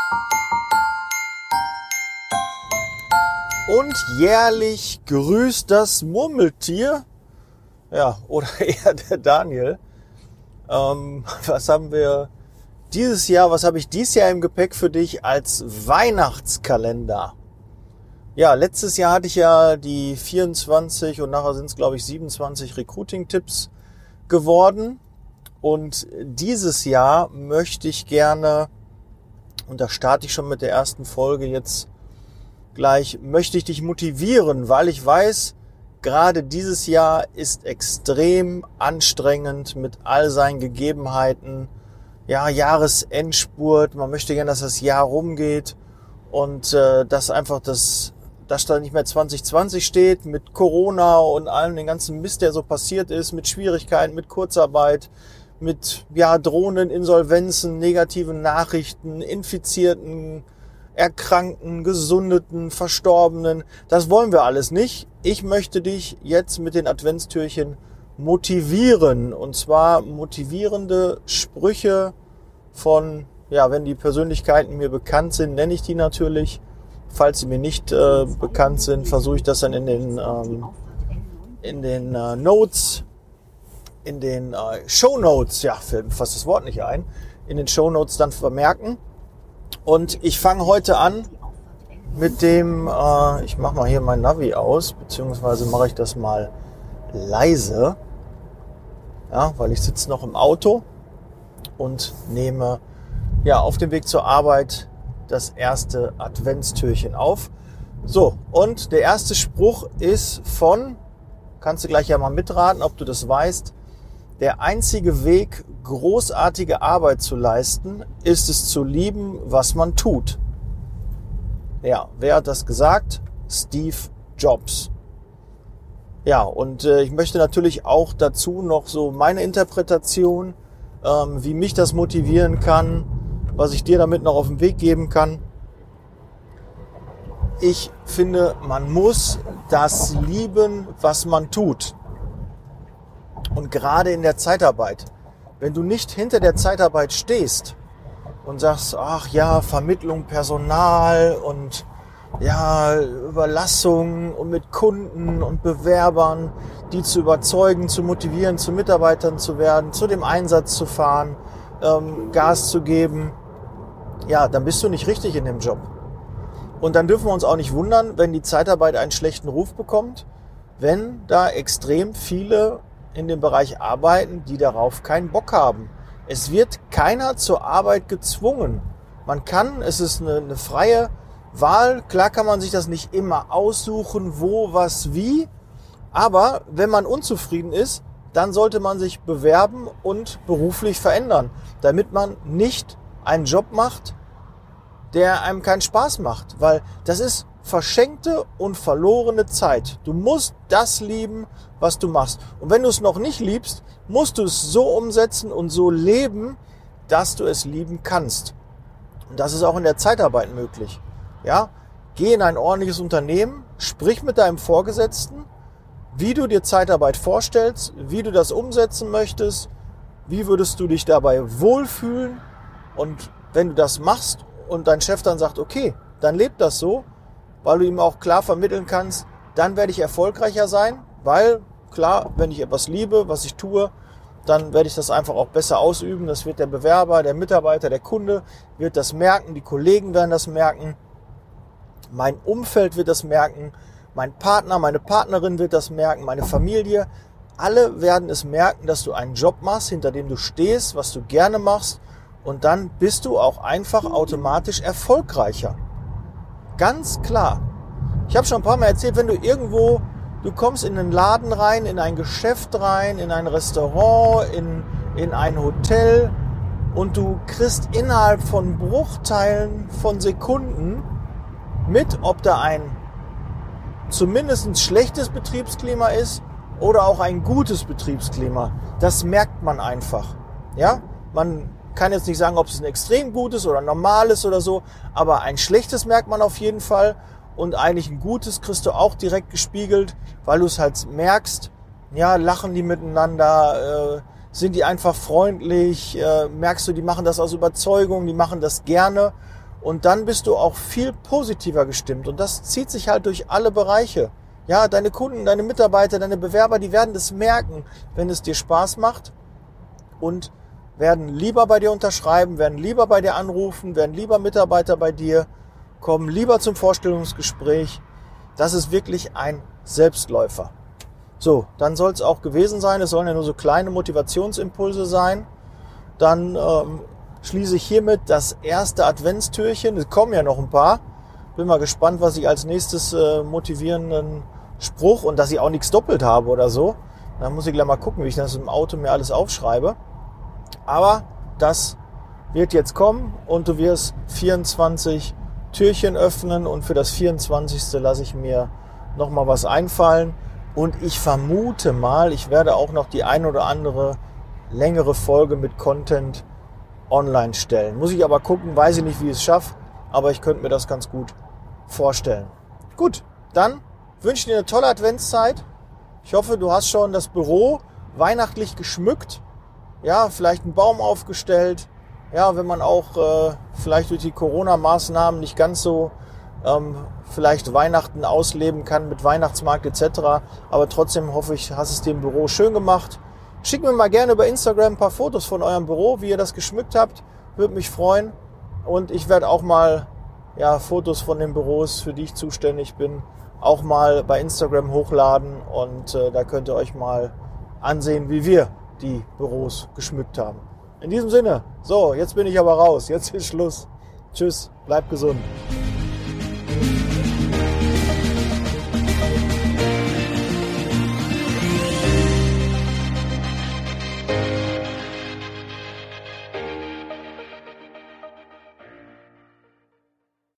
Und jährlich grüßt das Murmeltier, ja, oder eher der Daniel. Was haben wir dieses Jahr, was habe ich dieses Jahr im Gepäck für dich als Weihnachtskalender? Ja, letztes Jahr hatte ich ja die 24 und nachher sind es, glaube ich, 27 Recruiting-Tipps geworden. Und dieses Jahr möchte ich gerne, und da starte ich schon mit der ersten Folge jetzt gleich, möchte ich dich motivieren, weil ich weiß, gerade dieses Jahr ist extrem anstrengend mit all seinen Gegebenheiten. Ja, Jahresendspurt, man möchte gerne, dass das Jahr rumgeht und dass einfach dass da nicht mehr 2020 steht mit Corona und allem den ganzen Mist, der so passiert ist, mit Schwierigkeiten, mit Kurzarbeit, mit drohenden Insolvenzen, negativen Nachrichten, Infizierten, Erkrankten, Gesundeten, Verstorbenen. Das wollen wir alles nicht. Ich möchte dich jetzt mit den Adventstürchen motivieren. Und zwar motivierende Sprüche von, wenn die Persönlichkeiten mir bekannt sind, nenne ich die natürlich. Falls sie mir nicht bekannt sind, versuche ich das dann in den Notes, in den Shownotes, fällt mir fast das Wort nicht ein, in den Shownotes dann vermerken. Und ich fange heute an mit dem, ich mache mal hier mein Navi aus, beziehungsweise mache ich das mal leise, weil ich sitze noch im Auto und nehme auf dem Weg zur Arbeit das erste Adventstürchen auf. So, und der erste Spruch ist kannst du gleich ja mal mitraten, ob du das weißt, der einzige Weg, großartige Arbeit zu leisten, ist es zu lieben, was man tut. Ja, wer hat das gesagt? Steve Jobs. Ja, und ich möchte natürlich auch dazu noch so meine Interpretation, wie mich das motivieren kann, was ich dir damit noch auf den Weg geben kann. Ich finde, man muss das lieben, was man tut. Und gerade in der Zeitarbeit, wenn du nicht hinter der Zeitarbeit stehst und sagst, Vermittlung, Personal und Überlassung und mit Kunden und Bewerbern, die zu überzeugen, zu motivieren, zu Mitarbeitern zu werden, zu dem Einsatz zu fahren, Gas zu geben, dann bist du nicht richtig in dem Job. Und dann dürfen wir uns auch nicht wundern, wenn die Zeitarbeit einen schlechten Ruf bekommt, wenn da extrem viele in dem Bereich arbeiten, die darauf keinen Bock haben. Es wird keiner zur Arbeit gezwungen. Es ist eine freie Wahl. Klar kann man sich das nicht immer aussuchen, wo, was, wie. Aber wenn man unzufrieden ist, dann sollte man sich bewerben und beruflich verändern, damit man nicht einen Job macht, der einem keinen Spaß macht. Weil das ist verschenkte und verlorene Zeit. Du musst das lieben, was du machst. Und wenn du es noch nicht liebst, musst du es so umsetzen und so leben, dass du es lieben kannst. Und das ist auch in der Zeitarbeit möglich. Geh in ein ordentliches Unternehmen, sprich mit deinem Vorgesetzten, wie du dir Zeitarbeit vorstellst, wie du das umsetzen möchtest, wie würdest du dich dabei wohlfühlen. Und wenn du das machst und dein Chef dann sagt, okay, dann lebt das so, weil du ihm auch klar vermitteln kannst, dann werde ich erfolgreicher sein, weil klar, wenn ich etwas liebe, was ich tue, dann werde ich das einfach auch besser ausüben. Das wird der Bewerber, der Mitarbeiter, der Kunde wird das merken, die Kollegen werden das merken, mein Umfeld wird das merken, mein Partner, meine Partnerin wird das merken, meine Familie. Alle werden es merken, dass du einen Job machst, hinter dem du stehst, was du gerne machst, und dann bist du auch einfach automatisch erfolgreicher. Ganz klar. Ich habe schon ein paar Mal erzählt, wenn du kommst in einen Laden rein, in ein Geschäft rein, in ein Restaurant, in ein Hotel und du kriegst innerhalb von Bruchteilen von Sekunden mit, ob da ein zumindest ein schlechtes Betriebsklima ist oder auch ein gutes Betriebsklima. Das merkt man einfach. Man kann jetzt nicht sagen, ob es ein extrem gutes oder normales oder so, aber ein schlechtes merkt man auf jeden Fall und eigentlich ein gutes kriegst du auch direkt gespiegelt, weil du es halt merkst, lachen die miteinander, sind die einfach freundlich, merkst du, die machen das aus Überzeugung, die machen das gerne Und dann bist du auch viel positiver gestimmt. Und das zieht sich halt durch alle Bereiche. Ja, deine Kunden, deine Mitarbeiter, deine Bewerber, die werden das merken, wenn es dir Spaß macht und werden lieber bei dir unterschreiben, werden lieber bei dir anrufen, werden lieber Mitarbeiter bei dir, kommen lieber zum Vorstellungsgespräch. Das ist wirklich ein Selbstläufer. So, dann soll es auch gewesen sein. Es sollen ja nur so kleine Motivationsimpulse sein. Dann schließe ich hiermit das erste Adventstürchen. Es kommen ja noch ein paar. Bin mal gespannt, was ich als nächstes motivierenden Spruch, und dass ich auch nichts doppelt habe oder so. Dann muss ich gleich mal gucken, wie ich das im Auto mir alles aufschreibe. Aber das wird jetzt kommen und du wirst 24 Türchen öffnen und für das 24. lasse ich mir nochmal was einfallen. Und ich vermute mal, ich werde auch noch die ein oder andere längere Folge mit Content online stellen. Muss ich aber gucken, weiß ich nicht, wie ich es schaffe, aber ich könnte mir das ganz gut vorstellen. Gut, dann wünsche ich dir eine tolle Adventszeit. Ich hoffe, du hast schon das Büro weihnachtlich geschmückt. Ja, vielleicht einen Baum aufgestellt. Ja, wenn man auch vielleicht durch die Corona-Maßnahmen nicht ganz so vielleicht Weihnachten ausleben kann mit Weihnachtsmarkt etc. Aber trotzdem hoffe ich, hast es dir im Büro schön gemacht. Schickt mir mal gerne über Instagram ein paar Fotos von eurem Büro, wie ihr das geschmückt habt. Würde mich freuen. Und ich werde auch mal Fotos von den Büros, für die ich zuständig bin, auch mal bei Instagram hochladen. Und da könnt ihr euch mal ansehen, wie wir die Büros geschmückt haben. In diesem Sinne, so, jetzt bin ich aber raus. Jetzt ist Schluss. Tschüss, bleibt gesund.